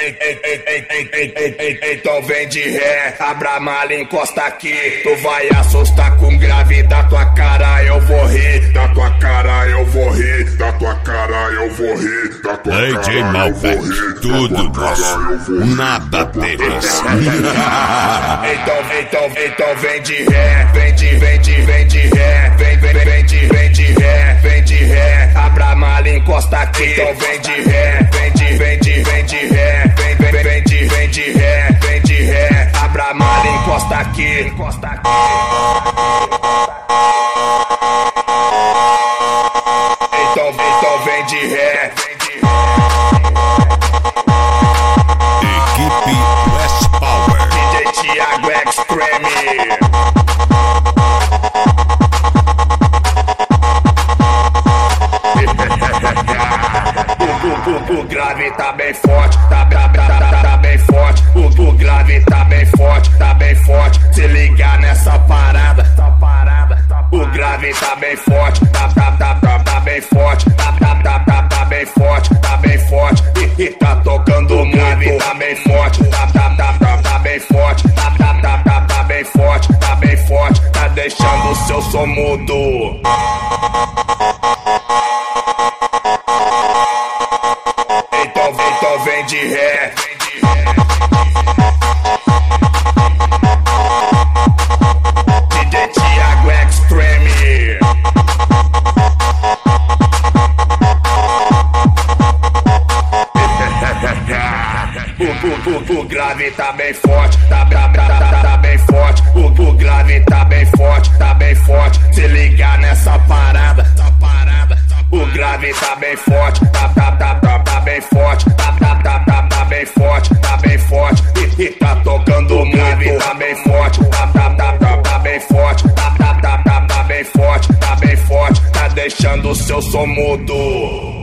Então vem de ré, abra a mala, encosta aqui. Tu vai assustar com grave, da tua cara eu vou rir. Da tua cara eu vou rir, da tua cara eu vou rir, da tua cara DJ Malbec, tudo nosso, nada deles. Então vem de ré, vem de ré, vem de ré, abra a mala, encosta aqui. Então vem de ré, vem de ré, vem de ré, abra a mala, encosta aqui. Então vem de ré. Equipe West Power. DJ Thiago Extreme. O grave tá bem forte, tá bem forte. O grave tá bem forte, tá bem forte. Se ligar nessa parada, o grave tá bem forte, tá bem forte, tá bem forte, tá bem forte. E tá tocando o grave, tá bem forte, tá bem forte, tá bem forte, tá bem forte. Tá deixando o seu som mudo. Então vem de ré. DJ Thiago Extreme. O grave tá bem forte, tá bem forte. O grave tá bem forte, tá bem forte. Se ligar nessa parada, o grave tá bem forte, tá bem forte, tá bem forte, tá bem forte. E tá tocando o grave, tá bem forte, tá bem forte, tá bem forte, tá bem forte. Tá deixando o seu som mudo.